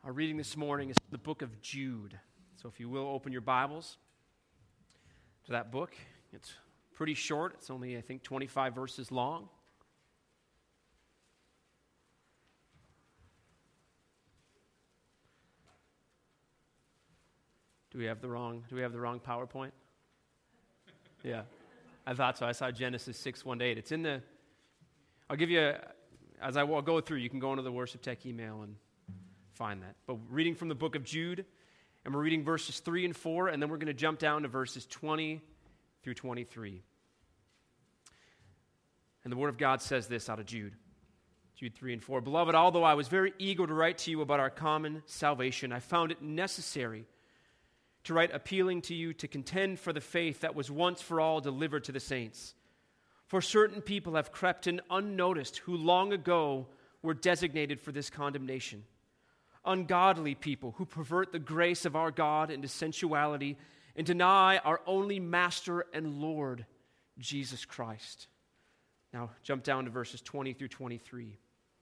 Our reading this morning is the book of Jude. So if you will, open your Bibles to that book. It's pretty short. It's only, I think, 25 verses long. Do we have the wrong PowerPoint? Yeah, I thought so. I saw Genesis 6:1-8. It's in the, I'll give you, as I will go through, you can go into the Worship Tech email and find that. But reading from the book of Jude, and we're reading verses 3 and 4, and then we're going to jump down to verses 20 through 23. And the Word of God says this out of Jude 3 and 4. Beloved, although I was very eager to write to you about our common salvation, I found it necessary to write appealing to you to contend for the faith that was once for all delivered to the saints. For certain people have crept in unnoticed who long ago were designated for this condemnation. Ungodly people who pervert the grace of our God into sensuality and deny our only Master and Lord, Jesus Christ. Now, jump down to verses 20 through 23.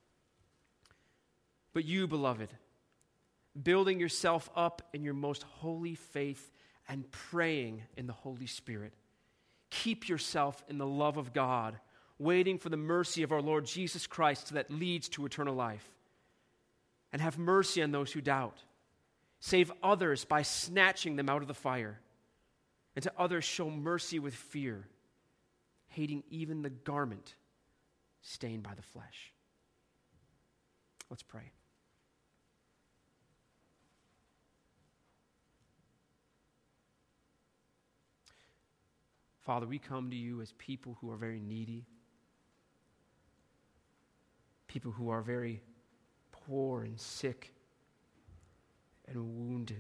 But you, beloved, building yourself up in your most holy faith and praying in the Holy Spirit, keep yourself in the love of God, waiting for the mercy of our Lord Jesus Christ that leads to eternal life. And have mercy on those who doubt. Save others by snatching them out of the fire. And to others show mercy with fear, hating even the garment stained by the flesh. Let's pray. Father, we come to you as people who are very needy, people who are very poor and sick and wounded,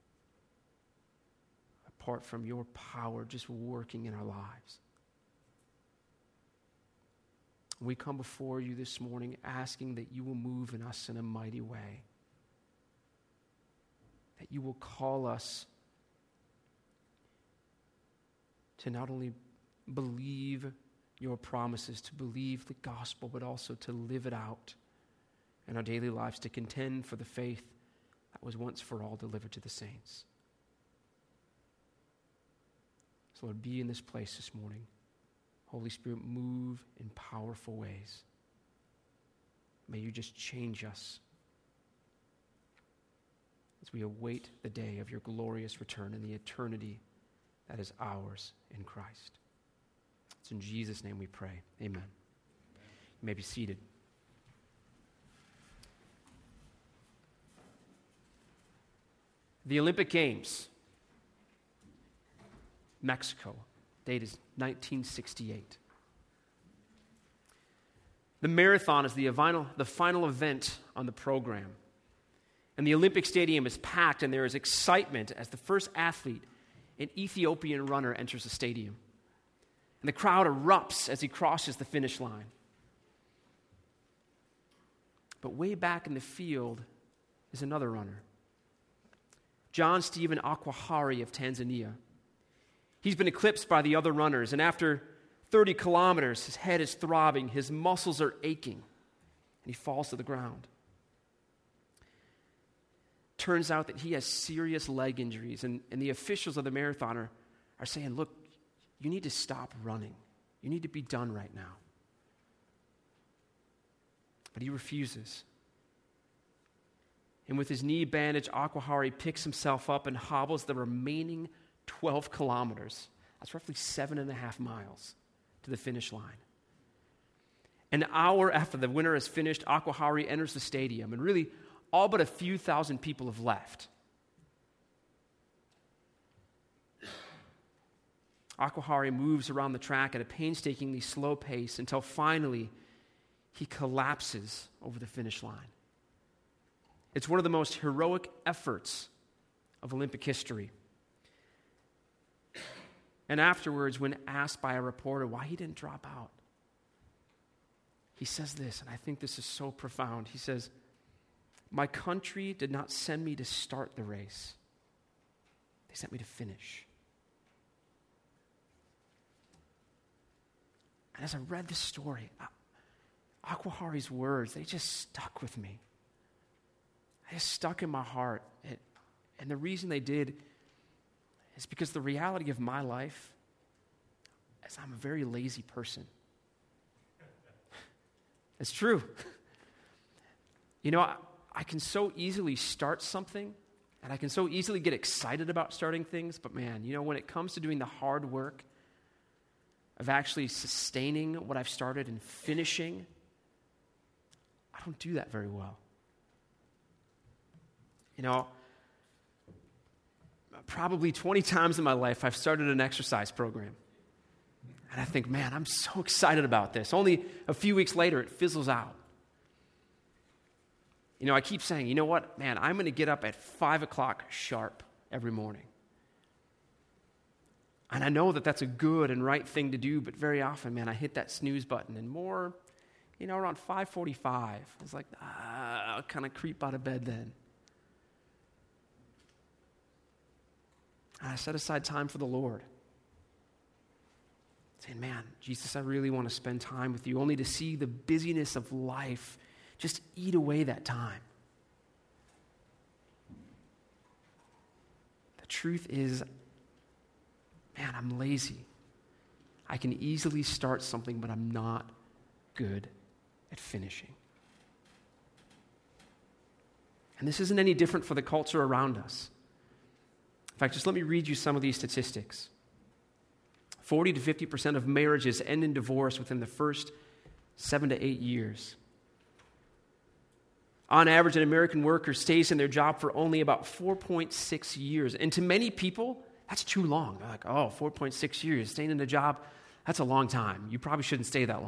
apart from your power just working in our lives. We come before you this morning asking that you will move in us in a mighty way, that you will call us to not only believe your promises, to believe the gospel, but also to live it out in our daily lives, to contend for the faith that was once for all delivered to the saints. So Lord, be in this place this morning. Holy Spirit, move in powerful ways. May you just change us as we await the day of your glorious return and the eternity that is ours in Christ. It's in Jesus' name we pray. Amen. You may be seated. The Olympic Games, Mexico, date is 1968. The marathon is the final event on the program. And the Olympic Stadium is packed, and there is excitement as the first athlete, an Ethiopian runner, enters the stadium. And the crowd erupts as he crosses the finish line. But way back in the field is another runner, John Stephen Akwahari of Tanzania. He's been eclipsed by the other runners, and after 30 kilometers, his head is throbbing, his muscles are aching, and he falls to the ground. Turns out that he has serious leg injuries, and the officials of the marathon are saying, look, you need to stop running. You need to be done right now. But he refuses. And with his knee bandaged, Akwahari picks himself up and hobbles the remaining 12 kilometers. That's roughly 7.5 miles to the finish line. An hour after the winner has finished, Akwahari enters the stadium, and really all but a few thousand people have left. Akwahari moves around the track at a painstakingly slow pace until finally he collapses over the finish line. It's one of the most heroic efforts of Olympic history. And afterwards, when asked by a reporter why he didn't drop out, he says this, and I think this is so profound. He says, "My country did not send me to start the race. They sent me to finish." And as I read this story, Akwahari's words, they just stuck with me. They stuck in my heart. And the reason they did is because the reality of my life is I'm a very lazy person. It's true. You know, I can so easily start something, and I can so easily get excited about starting things, but man, you know, when it comes to doing the hard work of actually sustaining what I've started and finishing, I don't do that very well. You know, probably 20 times in my life, I've started an exercise program. And I think, man, I'm so excited about this. Only a few weeks later, it fizzles out. You know, I keep saying, you know what, man, I'm going to get up at 5 o'clock sharp every morning. And I know that that's a good and right thing to do, but very often, man, I hit that snooze button. And more, you know, around 5:45, it's like, I'll kind of creep out of bed then. And I set aside time for the Lord. Saying, man, Jesus, I really want to spend time with you, only to see the busyness of life just eat away that time. The truth is, man, I'm lazy. I can easily start something, but I'm not good at finishing. And this isn't any different for the culture around us. In fact, just let me read you some of these statistics. 40 to 50% of marriages end in divorce within the first 7 to 8 years. On average, an American worker stays in their job for only about 4.6 years. And to many people, that's too long. They're like, 4.6 years, staying in a job, that's a long time. You probably shouldn't stay that long.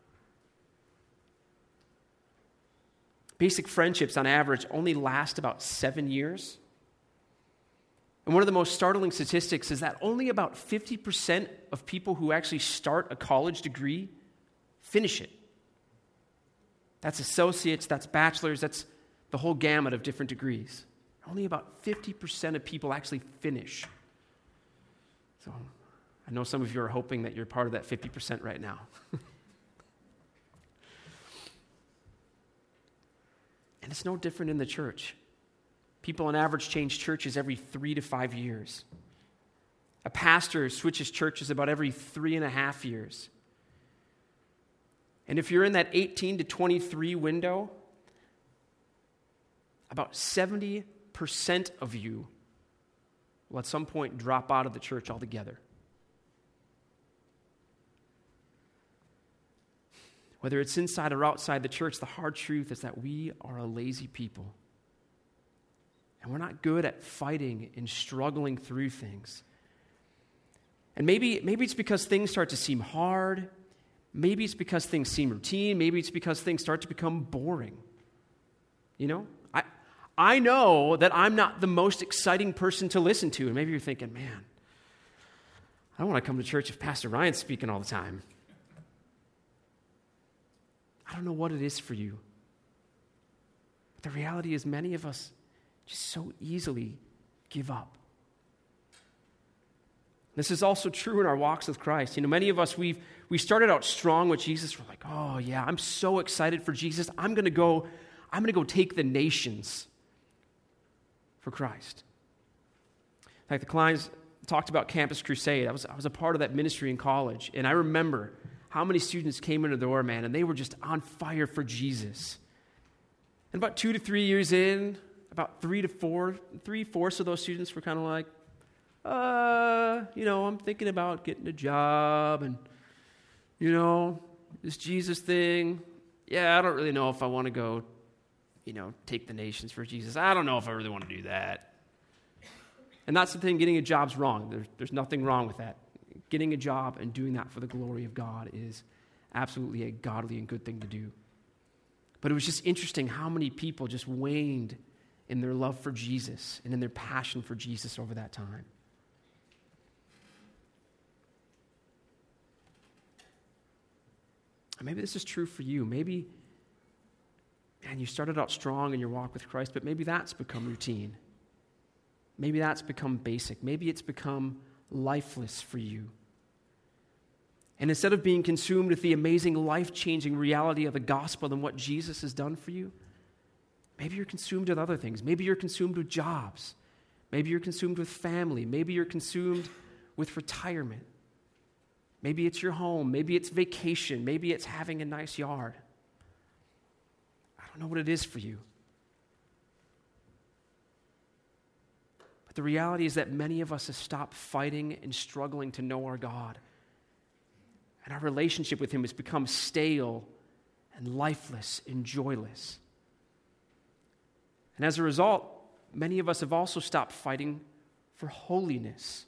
Basic friendships, on average, only last about 7 years. And one of the most startling statistics is that only about 50% of people who actually start a college degree finish it. That's associates, that's bachelors, that's the whole gamut of different degrees. Only about 50% of people actually finish. So I know some of you are hoping that you're part of that 50% right now. And it's no different in the church. People on average change churches every 3 to 5 years. A pastor switches churches about every 3.5 years. And if you're in that 18 to 23 window, about 70% of you will at some point drop out of the church altogether. Whether it's inside or outside the church, the hard truth is that we are a lazy people. And we're not good at fighting and struggling through things. And maybe it's because things start to seem hard. Maybe it's because things seem routine. Maybe it's because things start to become boring. You know? I know that I'm not the most exciting person to listen to. And maybe you're thinking, man, I don't want to come to church if Pastor Ryan's speaking all the time. I don't know what it is for you. But the reality is many of us just so easily give up. This is also true in our walks with Christ. You know, many of us, we started out strong with Jesus. We're like, oh yeah, I'm so excited for Jesus. I'm going to go take the nations for Christ. In fact, the Kleins talked about Campus Crusade. I was a part of that ministry in college, and I remember how many students came in the door, man, and they were just on fire for Jesus. And about 2 to 3 years in, about 3/4 of those students were kind of like, I'm thinking about getting a job and, this Jesus thing. Yeah, I don't really know if I want to go, take the nations for Jesus. I don't know if I really want to do that. And that's the thing, getting a job's wrong. There's nothing wrong with that. Getting a job and doing that for the glory of God is absolutely a godly and good thing to do. But it was just interesting how many people just waned in their love for Jesus and in their passion for Jesus over that time. And maybe this is true for you. Maybe, man, you started out strong in your walk with Christ, but maybe that's become routine. Maybe that's become basic. Maybe it's become lifeless for you. And instead of being consumed with the amazing life-changing reality of the gospel and what Jesus has done for you, Maybe you're consumed with other things. Maybe you're consumed with jobs. Maybe you're consumed with family. Maybe you're consumed with retirement. Maybe it's your home. Maybe it's vacation. Maybe it's having a nice yard. I don't know what it is for you. But the reality is that many of us have stopped fighting and struggling to know our God. And our relationship with Him has become stale and lifeless and joyless. And as a result, many of us have also stopped fighting for holiness.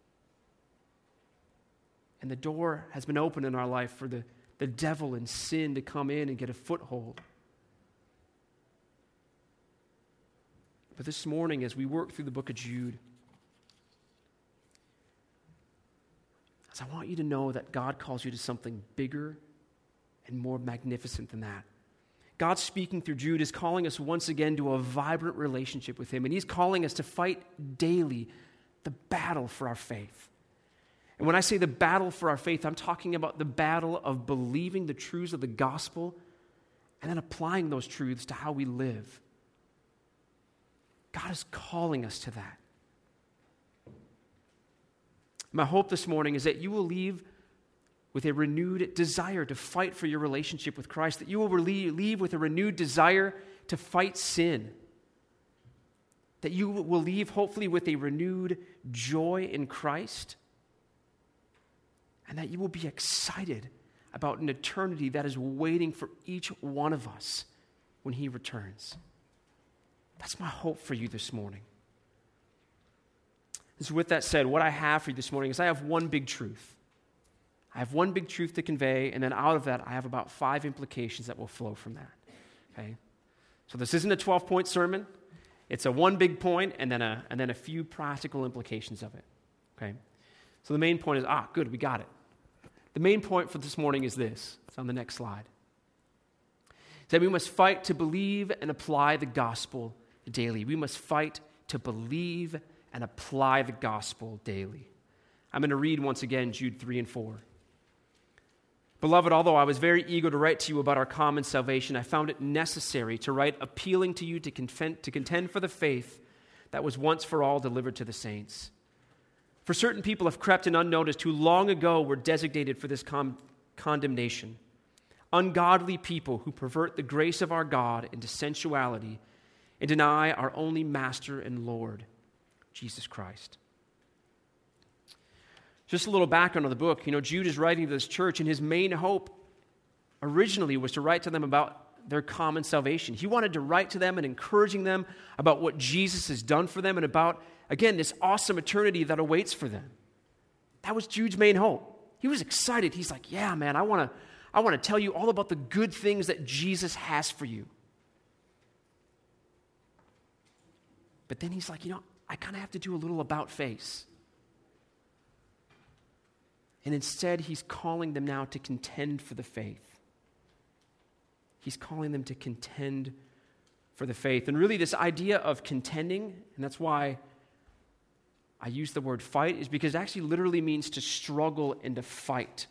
And the door has been opened in our life for the devil and sin to come in and get a foothold. But this morning, as we work through the book of Jude, as I want you to know that God calls you to something bigger and more magnificent than that. God speaking through Jude is calling us once again to a vibrant relationship with Him, and He's calling us to fight daily the battle for our faith. And when I say the battle for our faith, I'm talking about the battle of believing the truths of the gospel and then applying those truths to how we live. God is calling us to that. My hope this morning is that you will leave with a renewed desire to fight for your relationship with Christ, that you will leave with a renewed desire to fight sin, that you will leave hopefully with a renewed joy in Christ, and that you will be excited about an eternity that is waiting for each one of us when He returns. That's my hope for you this morning. And so with that said, what I have for you this morning is I have one big truth. I have one big truth to convey, and then out of that, I have about 5 implications that will flow from that. Okay? So this isn't a 12-point sermon. It's a one big point and then a few practical implications of it. Okay? So the main point is, good, we got it. The main point for this morning is this. It's on the next slide. It's that we must fight to believe and apply the gospel daily. We must fight to believe and apply the gospel daily. I'm going to read once again Jude 3 and 4. Beloved, although I was very eager to write to you about our common salvation, I found it necessary to write appealing to you to contend for the faith that was once for all delivered to the saints. For certain people have crept in unnoticed who long ago were designated for this condemnation. Ungodly people who pervert the grace of our God into sensuality and deny our only Master and Lord, Jesus Christ. Just a little background on the book. Jude is writing to this church, and his main hope originally was to write to them about their common salvation. He wanted to write to them and encouraging them about what Jesus has done for them and about, again, this awesome eternity that awaits for them. That was Jude's main hope. He was excited. He's like, yeah, man, I want to tell you all about the good things that Jesus has for you. But then he's like, I kind of have to do a little about face. And instead, he's calling them now to contend for the faith. He's calling them to contend for the faith. And really, this idea of contending, and that's why I use the word fight, is because it actually literally means to struggle and to fight.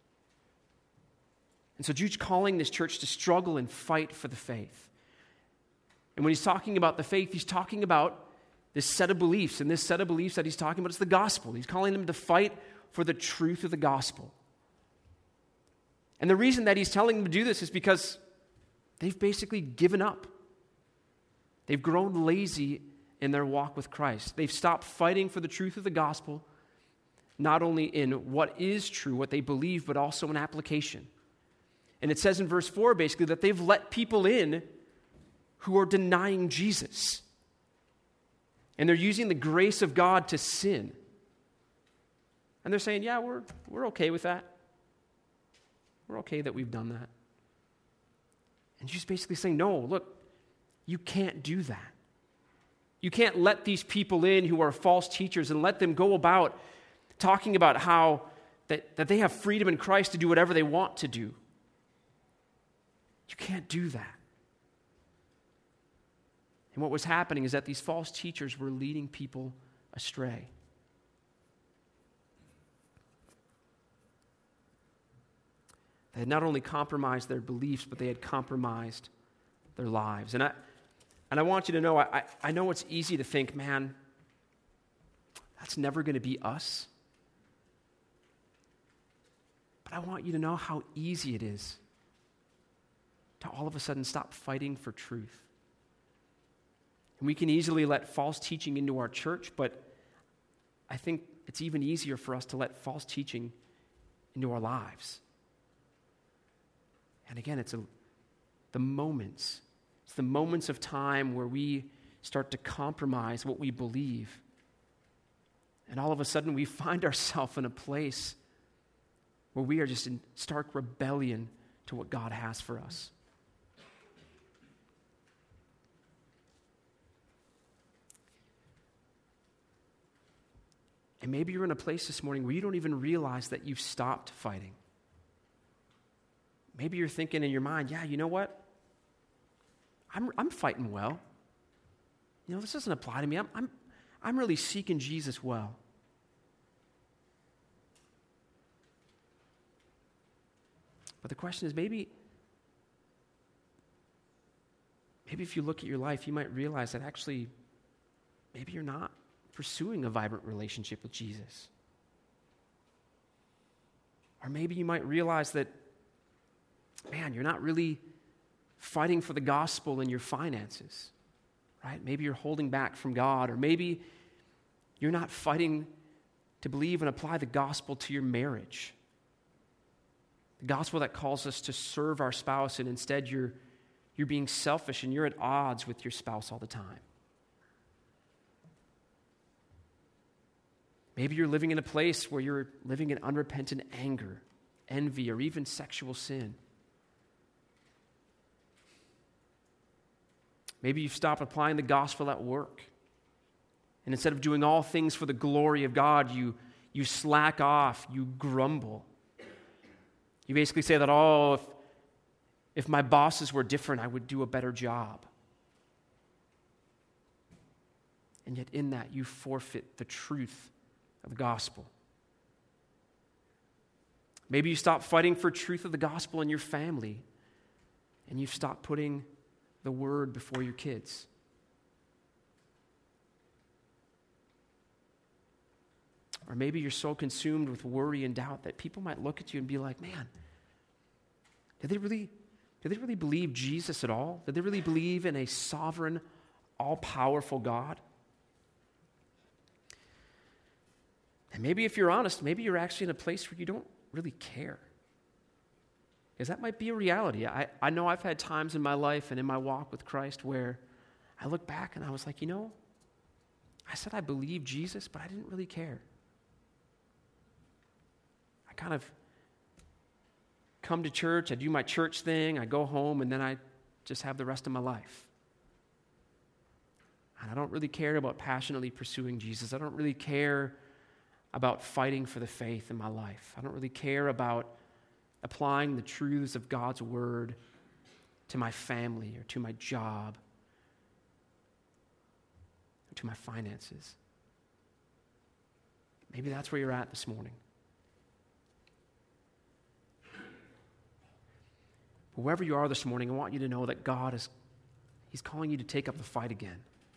And so Jude's calling this church to struggle and fight for the faith. And when he's talking about the faith, he's talking about this set of beliefs. And this set of beliefs that he's talking about is the gospel. He's calling them to fight for the truth of the gospel. And the reason that he's telling them to do this is because they've basically given up. They've grown lazy in their walk with Christ. They've stopped fighting for the truth of the gospel, not only in what is true, what they believe, but also in application. And it says in verse 4 basically that they've let people in who are denying Jesus. And they're using the grace of God to sin. And they're saying, yeah, we're okay with that. We're okay that we've done that. And she's basically saying, no, look, you can't do that. You can't let these people in who are false teachers and let them go about talking about how that they have freedom in Christ to do whatever they want to do. You can't do that. And what was happening is that these false teachers were leading people astray. They had not only compromised their beliefs, but they had compromised their lives. And And I want you to know, I know it's easy to think, man, that's never going to be us. But I want you to know how easy it is to all of a sudden stop fighting for truth. And we can easily let false teaching into our church, but I think it's even easier for us to let false teaching into our lives. And again, it's the moments of time where we start to compromise what we believe. And all of a sudden, we find ourselves in a place where we are just in stark rebellion to what God has for us. And maybe you're in a place this morning where you don't even realize that you've stopped fighting. Maybe you're thinking in your mind, yeah, you know what? I'm fighting well. You know, this doesn't apply to me. I'm really seeking Jesus well. But the question is, maybe if you look at your life, you might realize that actually, maybe you're not pursuing a vibrant relationship with Jesus. Or maybe you might realize that, man, you're not really fighting for the gospel in your finances, right? Maybe you're holding back from God, or maybe you're not fighting to believe and apply the gospel to your marriage. The gospel that calls us to serve our spouse, and instead you're being selfish and you're at odds with your spouse all the time. Maybe you're living in a place where you're living in unrepentant anger, envy, or even sexual sin. Maybe you've stopped applying the gospel at work. And instead of doing all things for the glory of God, you slack off, you grumble. You basically say that, oh, if my bosses were different, I would do a better job. And yet in that, you forfeit the truth of the gospel. Maybe you stop fighting for truth of the gospel in your family, and you've stopped putting the word before your kids. Or maybe you're so consumed with worry and doubt that people might look at you and be like, man, did they really believe Jesus at all? Did they really believe in a sovereign, all-powerful God? And maybe if you're honest, maybe you're actually in a place where you don't really care. Because that might be a reality. I know I've had times in my life and in my walk with Christ where I look back and I was like, you know, I said I believe Jesus, but I didn't really care. I kind of come to church, I do my church thing, I go home, and then I just have the rest of my life. And I don't really care about passionately pursuing Jesus. I don't really care about fighting for the faith in my life. I don't really care about applying the truths of God's word to my family or to my job or to my finances. Maybe that's where you're at this morning. But wherever you are this morning, I want you to know that He's calling you to take up the fight again.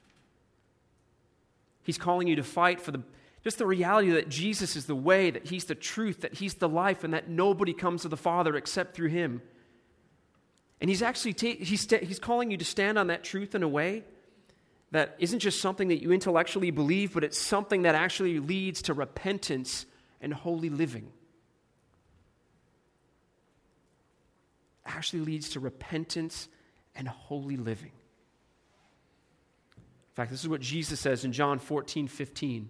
He's calling you to fight for just the reality that Jesus is the way, that He's the truth, that He's the life, and that nobody comes to the Father except through Him. And He's actually He's calling you to stand on that truth in a way that isn't just something that you intellectually believe, but it's something that actually leads to repentance and holy living. Actually leads to repentance and holy living. In fact, this is what Jesus says in John 14:15.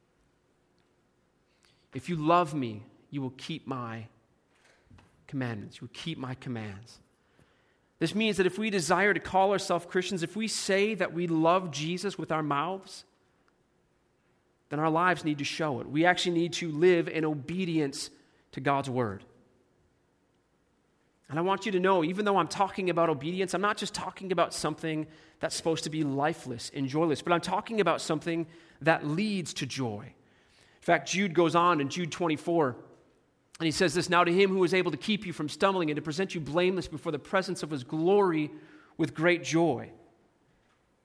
If you love me, you will keep my commandments. You will keep my commands. This means that if we desire to call ourselves Christians, if we say that we love Jesus with our mouths, then our lives need to show it. We actually need to live in obedience to God's word. And I want you to know, even though I'm talking about obedience, I'm not just talking about something that's supposed to be lifeless and joyless, but I'm talking about something that leads to joy. In fact, Jude goes on in Jude 24, and he says this, now to Him who is able to keep you from stumbling and to present you blameless before the presence of His glory with great joy.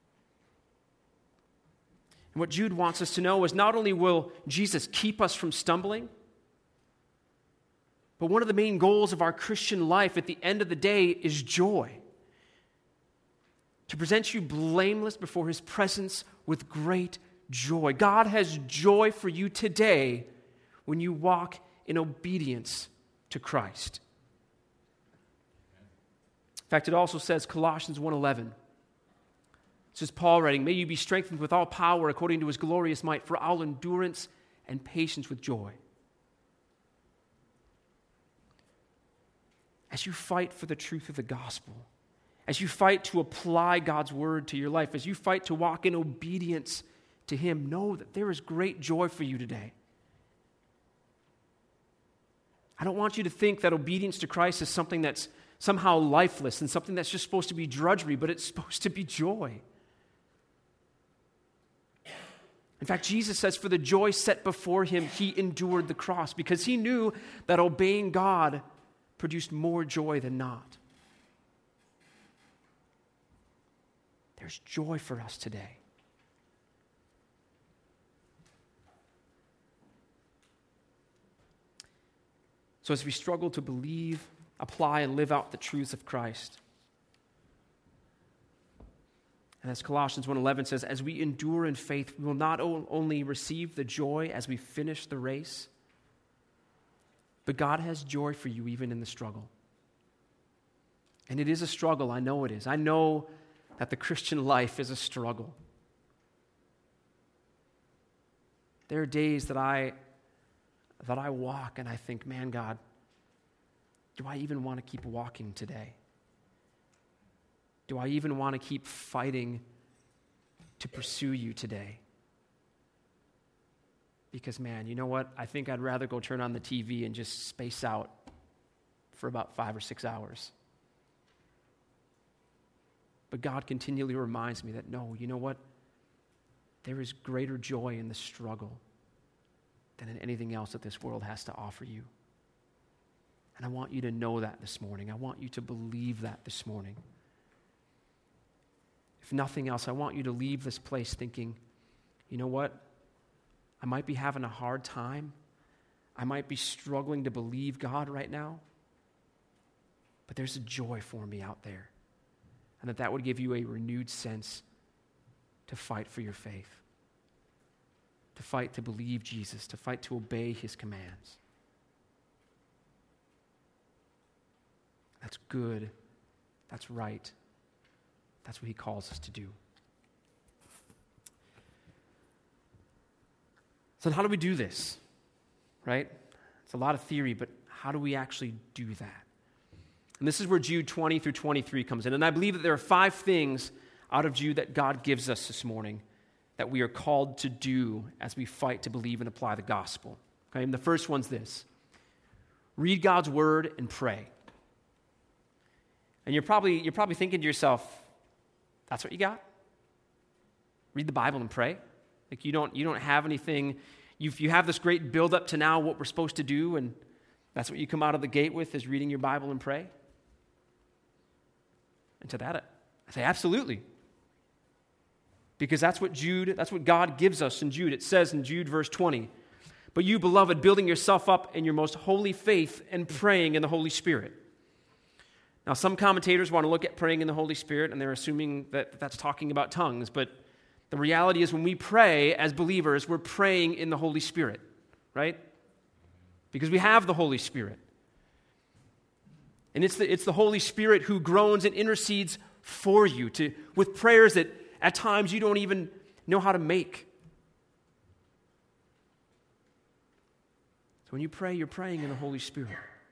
What Jude wants us to know is not only will Jesus keep us from stumbling, but one of the main goals of our Christian life at the end of the day is joy. To present you blameless before his presence with great joy. God has joy for you today when you walk in obedience to Christ. In fact, it also says, Colossians 1:11. This is Paul writing, "May you be strengthened with all power according to his glorious might for all endurance and patience with joy." As you fight for the truth of the gospel, as you fight to apply God's word to your life, as you fight to walk in obedience to him, know that there is great joy for you today. I don't want you to think that obedience to Christ is something that's somehow lifeless and something that's just supposed to be drudgery, but it's supposed to be joy. In fact, Jesus says, for the joy set before him, he endured the cross because he knew that obeying God produced more joy than not. There's joy for us today. So as we struggle to believe, apply, and live out the truths of Christ, and as Colossians 1:11 says, as we endure in faith, we will not only receive the joy as we finish the race, but God has joy for you even in the struggle. And it is a struggle, I know it is. I know that the Christian life is a struggle. There are days that I walk and I think, man, God, do I even want to keep walking today? Do I even want to keep fighting to pursue you today? Because, man, you know what? I think I'd rather go turn on the TV and just space out for about 5 or 6 hours. But God continually reminds me that, no, you know what? There is greater joy in the struggle than in anything else that this world has to offer you. And I want you to know that this morning. I want you to believe that this morning. If nothing else, I want you to leave this place thinking, you know what? I might be having a hard time. I might be struggling to believe God right now. But there's a joy for me out there. And that would give you a renewed sense to fight for your faith. To fight to believe Jesus. To fight to obey his commands. That's good. That's right. That's what he calls us to do. So how do we do this? Right? It's a lot of theory, but how do we actually do that? And this is where Jude 20 through 23 comes in. And I believe that there are 5 things out of Jude that God gives us this morning that we are called to do as we fight to believe and apply the gospel. Okay? And the first one's this. Read God's word and pray. And you're probably thinking to yourself, that's what you got? Read the Bible and pray? Like you don't have anything, you have this great build up to now what we're supposed to do, and that's what you come out of the gate with is reading your Bible and pray? And to that, I say absolutely. Because that's what God gives us in Jude. It says in Jude verse 20, but you, beloved, building yourself up in your most holy faith and praying in the Holy Spirit. Now, some commentators want to look at praying in the Holy Spirit, and they're assuming that that's talking about tongues, but the reality is when we pray as believers, we're praying in the Holy Spirit, right? Because we have the Holy Spirit. And it's the Holy Spirit who groans and intercedes for you with prayers that at times you don't even know how to make. So when you pray, you're praying in the Holy Spirit.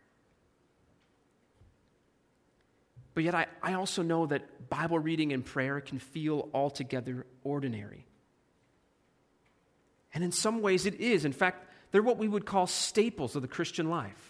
But yet I also know that Bible reading and prayer can feel altogether ordinary. And in some ways it is. In fact, they're what we would call staples of the Christian life.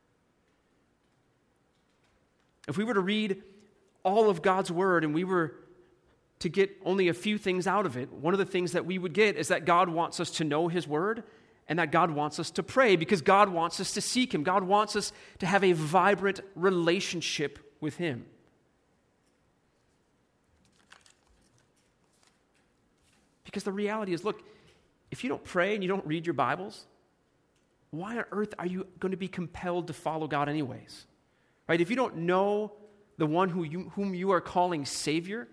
If we were to read all of God's word and we were to get only a few things out of it, one of the things that we would get is that God wants us to know his word and that God wants us to pray because God wants us to seek him. God wants us to have a vibrant relationship with him. Because the reality is, look, if you don't pray and you don't read your Bibles, why on earth are you going to be compelled to follow God anyways? Right? If you don't know the one whom you are calling Savior,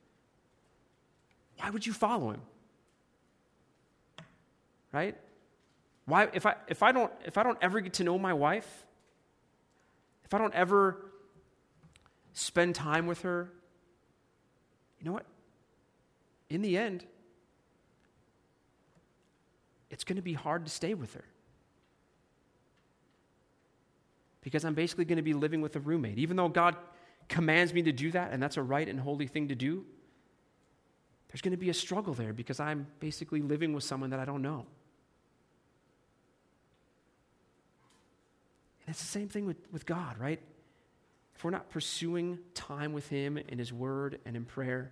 why would you follow him? Right? Why if I don't ever get to know my wife, if I don't ever spend time with her, you know what? In the end, it's going to be hard to stay with her. Because I'm basically going to be living with a roommate. Even though God commands me to do that, and that's a right and holy thing to do, there's going to be a struggle there because I'm basically living with someone that I don't know. And it's the same thing with God, right? If we're not pursuing time with him in his word and in prayer,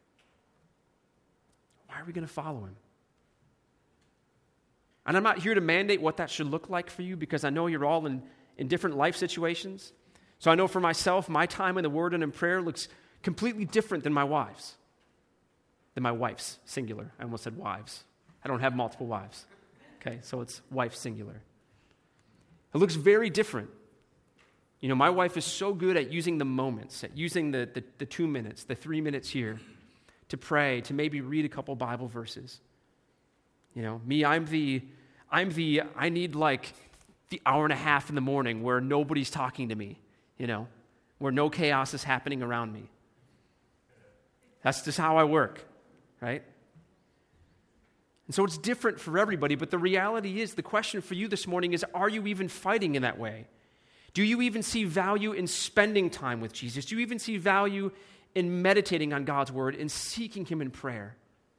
why are we going to follow him? And I'm not here to mandate what that should look like for you because I know you're all in different life situations. So I know for myself, my time in the word and in prayer looks completely different than my wife's. Than my wife's, singular. I almost said wives. I don't have multiple wives. Okay, so it's wife singular. It looks very different. You know, my wife is so good at using the moments, at using the 2 minutes, the 3 minutes here to pray, to maybe read a couple Bible verses. You know, me, I need like the hour and a half in the morning where nobody's talking to me, you know, where no chaos is happening around me. That's just how I work, right? And so it's different for everybody, but the reality is, the question for you this morning is, are you even fighting in that way? Do you even see value in spending time with Jesus? Do you even see value in meditating on God's word and seeking him in prayer?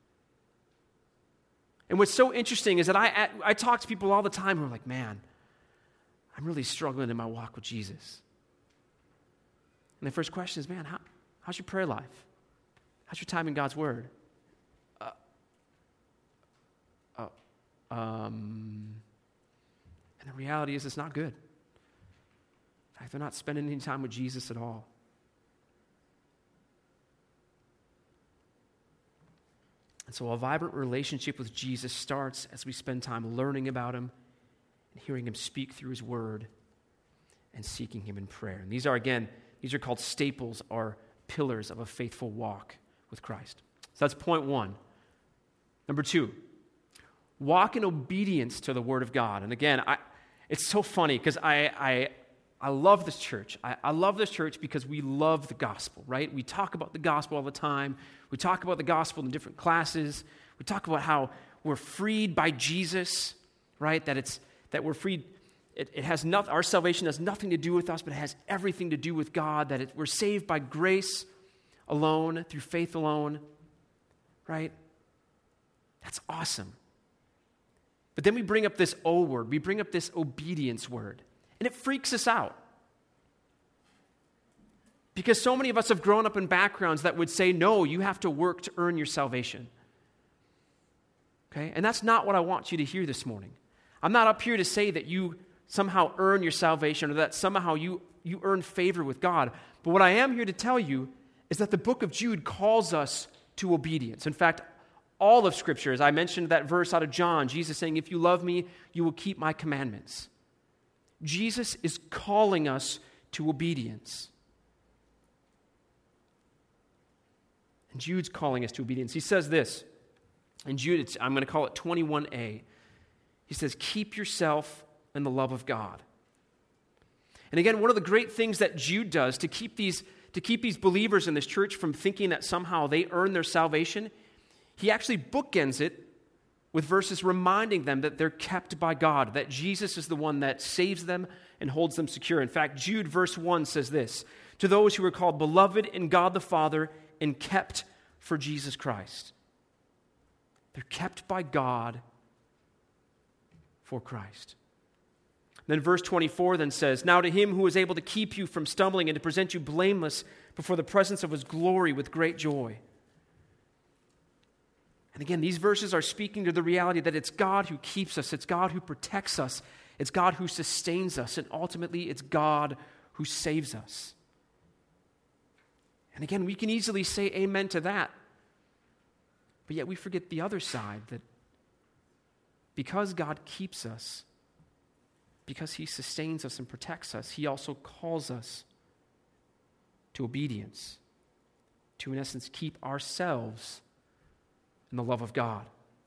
And what's so interesting is that I talk to people all the time who are like, man, I'm really struggling in my walk with Jesus. And the first question is, man, how's your prayer life? How's your time in God's word? And the reality is it's not good. In fact, they're not spending any time with Jesus at all. And so a vibrant relationship with Jesus starts as we spend time learning about him and hearing him speak through his word and seeking him in prayer. And these are called staples or pillars of a faithful walk with Christ. So that's point one. Number two, walk in obedience to the word of God. And again, it's so funny because I love this church. I love this church because we love the gospel, right? We talk about the gospel all the time. We talk about the gospel in different classes. We talk about how we're freed by Jesus, right? That we're freed. It has nothing. Our salvation has nothing to do with us, but it has everything to do with God. We're saved by grace alone, through faith alone, right? That's awesome. But then we bring up this O word. We bring up this obedience word. And it freaks us out. Because so many of us have grown up in backgrounds that would say, no, you have to work to earn your salvation. Okay? And that's not what I want you to hear this morning. I'm not up here to say that you somehow earn your salvation or that somehow you earn favor with God. But what I am here to tell you is that the book of Jude calls us to obedience. In fact, all of Scripture, as I mentioned that verse out of John, Jesus saying, if you love me, you will keep my commandments. Jesus is calling us to obedience. And Jude's calling us to obedience. He says this, in Jude, I'm going to call it 21a. He says, keep yourself in the love of God. And again, one of the great things that Jude does to keep these believers in this church from thinking that somehow they earn their salvation, he actually bookends it with verses reminding them that they're kept by God, that Jesus is the one that saves them and holds them secure. In fact, Jude verse 1 says this, to those who are called beloved in God the Father and kept for Jesus Christ. They're kept by God for Christ. Then verse 24 then says, now to him who is able to keep you from stumbling and to present you blameless before the presence of his glory with great joy. And again, these verses are speaking to the reality that it's God who keeps us, it's God who protects us, it's God who sustains us, and ultimately it's God who saves us. And again, we can easily say amen to that. But yet we forget the other side, that because God keeps us, because he sustains us and protects us, he also calls us to obedience, to, in essence, keep ourselves in the love of God.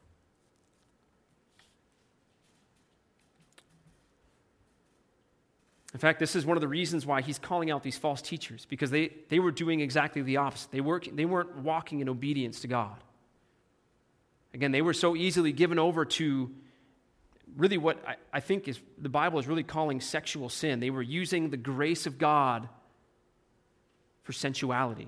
In fact, this is one of the reasons why he's calling out these false teachers, because they were doing exactly the opposite. They weren't walking in obedience to God. Again, they were so easily given over to really what I think is the Bible is really calling sexual sin. They were using the grace of God for sensuality.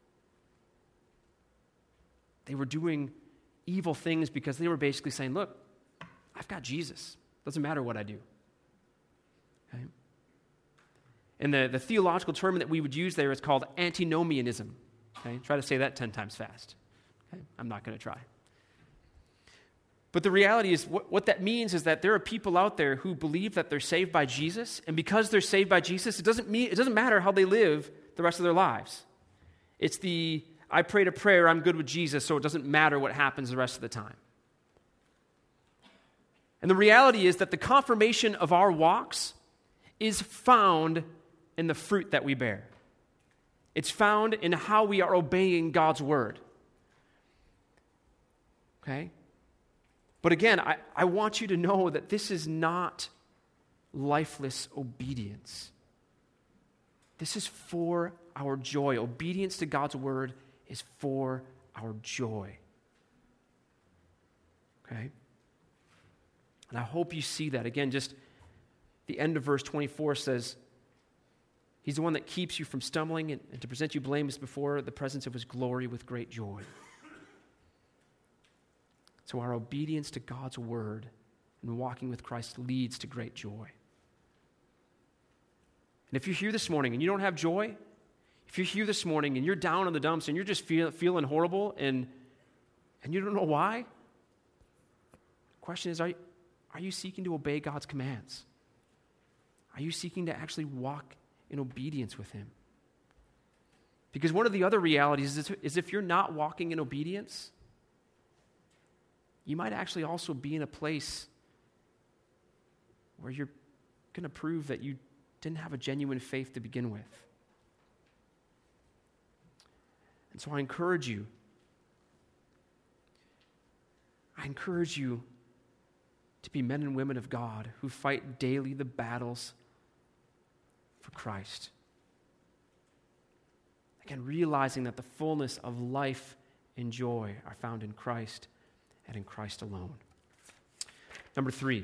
They were doing evil things because they were basically saying, look, I've got Jesus. Doesn't matter what I do. Okay? And the theological term that we would use there is called antinomianism. Okay? Try to say that 10 times fast. Okay? I'm not going to try. But the reality is, what that means is that there are people out there who believe that they're saved by Jesus, and because they're saved by Jesus, it doesn't matter how they live the rest of their lives. It's I prayed a prayer, I'm good with Jesus, so it doesn't matter what happens the rest of the time. And the reality is that the confirmation of our walks is found in the fruit that we bear. It's found in how we are obeying God's word. Okay? But again, I want you to know that this is not lifeless obedience. This is for our joy. Obedience to God's word is for our joy. Okay? And I hope you see that. Again, just the end of verse 24 says, he's the one that keeps you from stumbling and to present you blameless before the presence of his glory with great joy. So our obedience to God's word and walking with Christ leads to great joy. And if you're here this morning and you don't have joy, if you're here this morning and you're down in the dumps and you're just feeling horrible and you don't know why, the question is, are you seeking to obey God's commands? Are you seeking to actually walk in obedience with him? Because one of the other realities is if you're not walking in obedience, you might actually also be in a place where you're going to prove that you didn't have a genuine faith to begin with. And so I encourage you to be men and women of God who fight daily the battles for Christ. Again, realizing that the fullness of life and joy are found in Christ and in Christ alone. Number 3,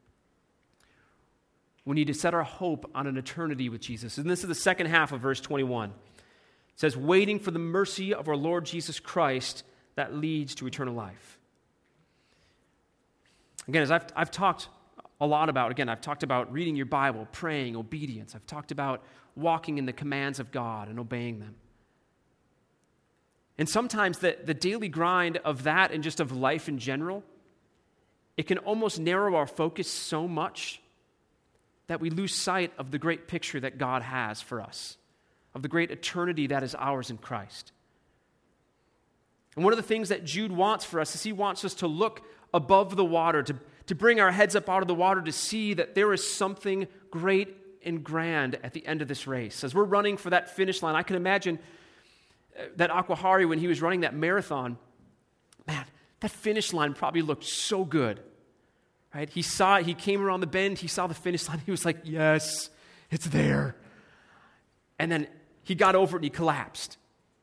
we need to set our hope on an eternity with Jesus. And this is the second half of verse 21. It says, waiting for the mercy of our Lord Jesus Christ that leads to eternal life. Again, as I've talked a lot about, I've talked about reading your Bible, praying, obedience. I've talked about walking in the commands of God and obeying them. And sometimes the daily grind of that and just of life in general, it can almost narrow our focus so much that we lose sight of the great picture that God has for us, of the great eternity that is ours in Christ. And one of the things that Jude wants for us is he wants us to look above the water, to bring our heads up out of the water to see that there is something great and grand at the end of this race. As we're running for that finish line, I can imagine that Aquahari, when he was running that marathon, man, that finish line probably looked so good, right? He saw it, he came around the bend, he saw the finish line, he was like, yes, it's there. And then he got over it and he collapsed.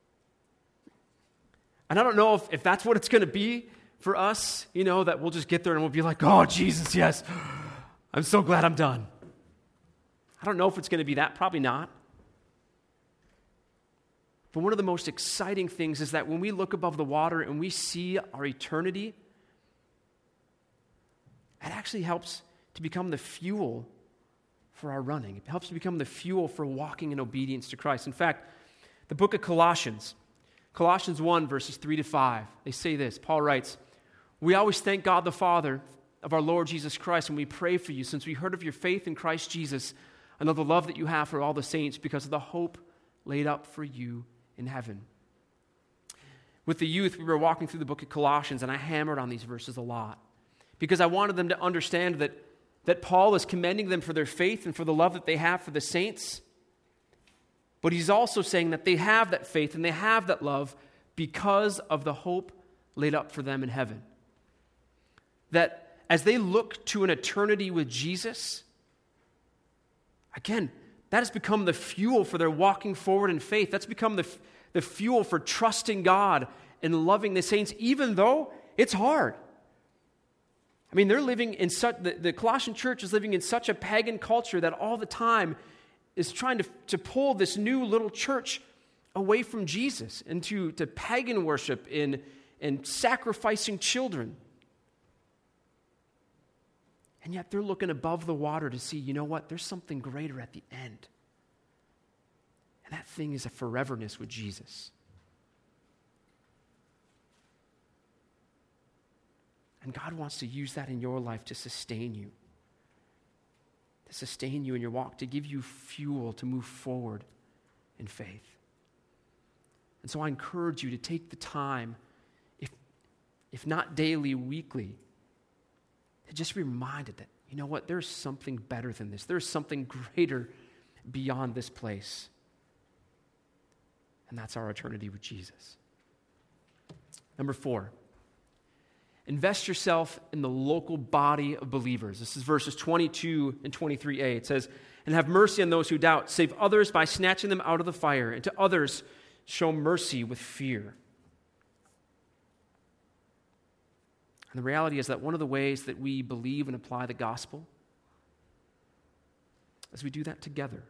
And I don't know if that's what it's going to be for us, that we'll just get there and we'll be like, oh, Jesus, yes, I'm so glad I'm done. I don't know if it's going to be that, probably not. But one of the most exciting things is that when we look above the water and we see our eternity, it actually helps to become the fuel for our running. It helps to become the fuel for walking in obedience to Christ. In fact, the book of Colossians 1, verses 3-5, they say this. Paul writes, we always thank God the Father of our Lord Jesus Christ when we pray for you, since we heard of your faith in Christ Jesus and of the love that you have for all the saints because of the hope laid up for you in heaven. With the youth, we were walking through the book of Colossians, and I hammered on these verses a lot because I wanted them to understand that Paul is commending them for their faith and for the love that they have for the saints. But he's also saying that they have that faith and they have that love because of the hope laid up for them in heaven. That as they look to an eternity with Jesus, again, that has become the fuel for their walking forward in faith. That's become the fuel for trusting God and loving the saints, even though it's hard. I mean, they're living in the Colossian church is living in such a pagan culture that all the time is trying to pull this new little church away from Jesus and to pagan worship and sacrificing children. And yet they're looking above the water to see, you know what, there's something greater at the end. And that thing is a foreverness with Jesus. And God wants to use that in your life to sustain you. To sustain you in your walk, to give you fuel to move forward in faith. And so I encourage you to take the time, if not daily, weekly, to just be reminded that, you know what, there's something better than this. There's something greater beyond this place. And that's our eternity with Jesus. Number 4, invest yourself in the local body of believers. This is verses 22 and 23a. It says, and have mercy on those who doubt. Save others by snatching them out of the fire. And to others, show mercy with fear. And the reality is that one of the ways that we believe and apply the gospel is we do that together.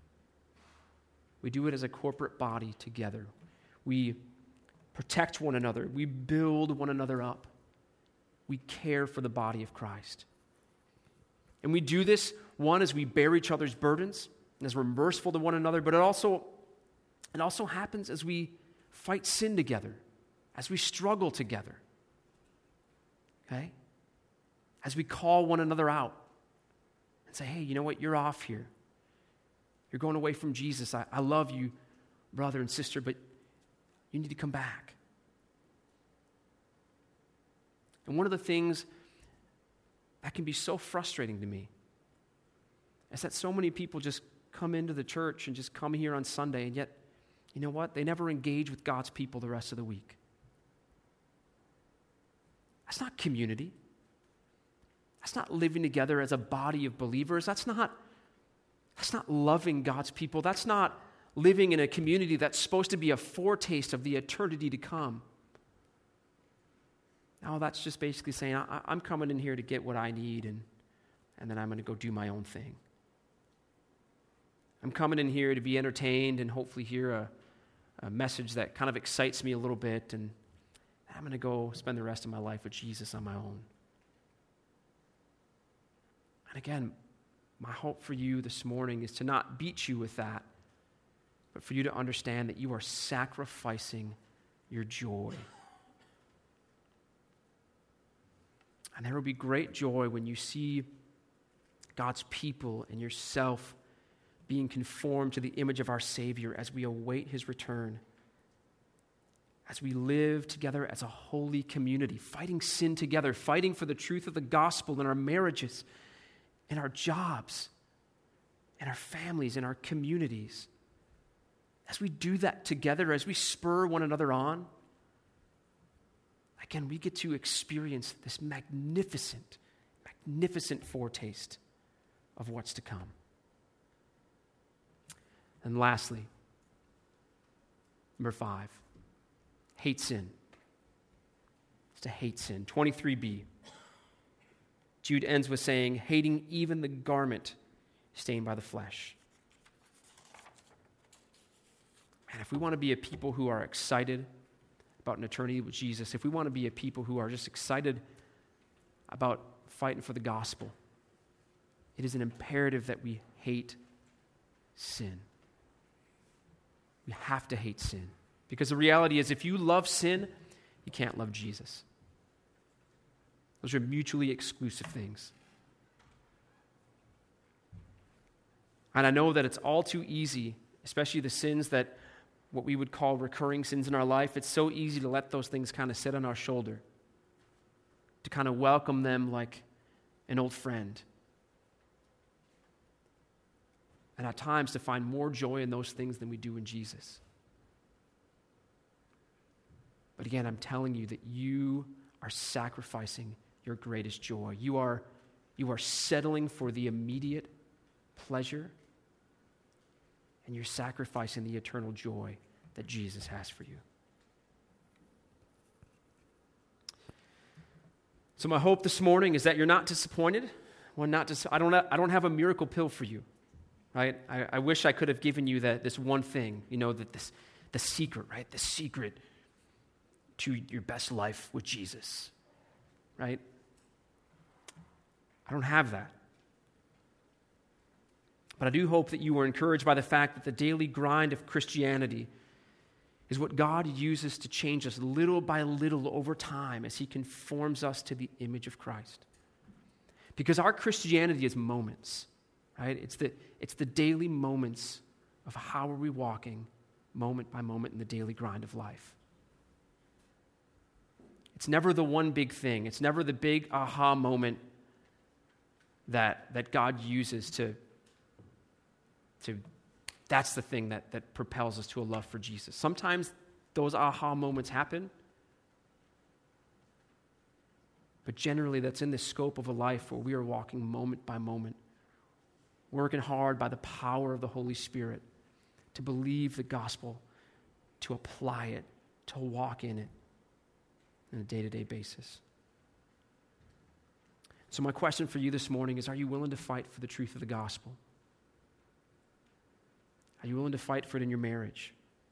We do it as a corporate body together. We protect one another. We build one another up. We care for the body of Christ. And we do this, one, as we bear each other's burdens, and as we're merciful to one another, but it also happens as we fight sin together, as we struggle together. Okay? As we call one another out and say, hey, you know what? You're off here. You're going away from Jesus. I love you, brother and sister, but you need to come back. And one of the things that can be so frustrating to me is that so many people just come into the church and just come here on Sunday, and yet, you know what? They never engage with God's people the rest of the week. That's not community. That's not living together as a body of believers. That's not loving God's people. That's not living in a community that's supposed to be a foretaste of the eternity to come. No, that's just basically saying, I'm coming in here to get what I need, and then I'm going to go do my own thing. I'm coming in here to be entertained and hopefully hear a message that kind of excites me a little bit, and I'm going to go spend the rest of my life with Jesus on my own. And again, my hope for you this morning is to not beat you with that, but for you to understand that you are sacrificing your joy. And there will be great joy when you see God's people and yourself being conformed to the image of our Savior as we await His return. As we live together as a holy community, fighting sin together, fighting for the truth of the gospel in our marriages, in our jobs, in our families, in our communities. As we do that together, as we spur one another on, again, we get to experience this magnificent foretaste of what's to come. And lastly, number 5, hate sin. It's to hate sin. 23b. Jude ends with saying, hating even the garment stained by the flesh. And if we want to be a people who are excited about an eternity with Jesus, if we want to be a people who are just excited about fighting for the gospel, it is an imperative that we hate sin. We have to hate sin. Because the reality is, if you love sin, you can't love Jesus. Those are mutually exclusive things. And I know that it's all too easy, especially the sins that what we would call recurring sins in our life, it's so easy to let those things kind of sit on our shoulder, to kind of welcome them like an old friend. And at times to find more joy in those things than we do in Jesus. But again, I'm telling you that you are sacrificing your greatest joy. You are settling for the immediate pleasure, and you're sacrificing the eternal joy that Jesus has for you. So my hope this morning is that you're not disappointed. I don't have a miracle pill for you, right? I wish I could have given you this one thing, the secret, right? The secret to your best life with Jesus, right? I don't have that. But I do hope that you were encouraged by the fact that the daily grind of Christianity is what God uses to change us little by little over time as he conforms us to the image of Christ. Because our Christianity is moments, right? It's the daily moments of how are we walking moment by moment in the daily grind of life. It's never the one big thing. It's never the big aha moment that God uses to that's the thing that propels us to a love for Jesus. Sometimes those aha moments happen, but generally that's in the scope of a life where we are walking moment by moment, working hard by the power of the Holy Spirit to believe the gospel, to apply it, to walk in it on a day-to-day basis. So my question for you this morning is, are you willing to fight for the truth of the gospel? Are you willing to fight for it in your marriage?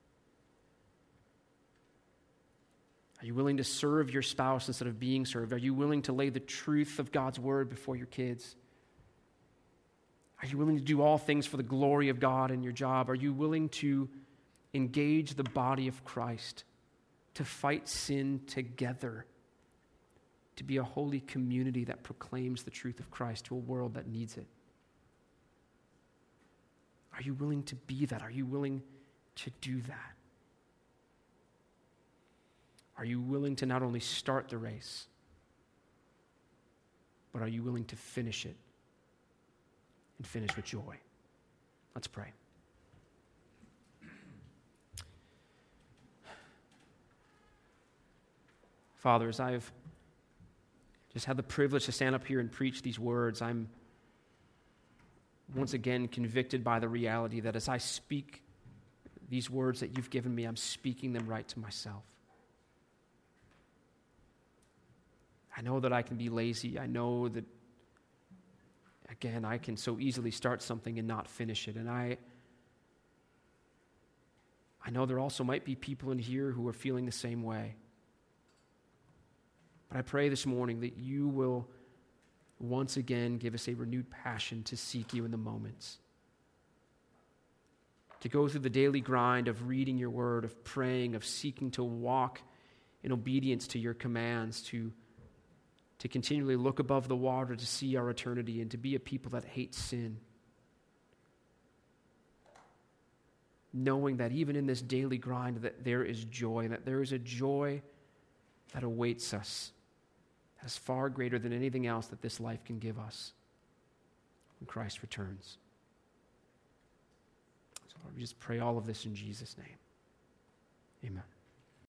Are you willing to serve your spouse instead of being served? Are you willing to lay the truth of God's word before your kids? Are you willing to do all things for the glory of God in your job? Are you willing to engage the body of Christ, to fight sin together, to be a holy community that proclaims the truth of Christ to a world that needs it? Are you willing to be that? Are you willing to do that? Are you willing to not only start the race, but are you willing to finish it and finish with joy? Let's pray. Father, as I've just had the privilege to stand up here and preach these words, I'm once again convicted by the reality that as I speak these words that you've given me, I'm speaking them right to myself. I know that I can be lazy. I know that, again, I can so easily start something and not finish it. And I know there also might be people in here who are feeling the same way. But I pray this morning that you will once again give us a renewed passion to seek you in the moments, to go through the daily grind of reading your word, of praying, of seeking to walk in obedience to your commands, to continually look above the water to see our eternity, and to be a people that hate sin, knowing that even in this daily grind that there is joy, that there is a joy that awaits us that is far greater than anything else that this life can give us when Christ returns. So Lord, we just pray all of this in Jesus' name.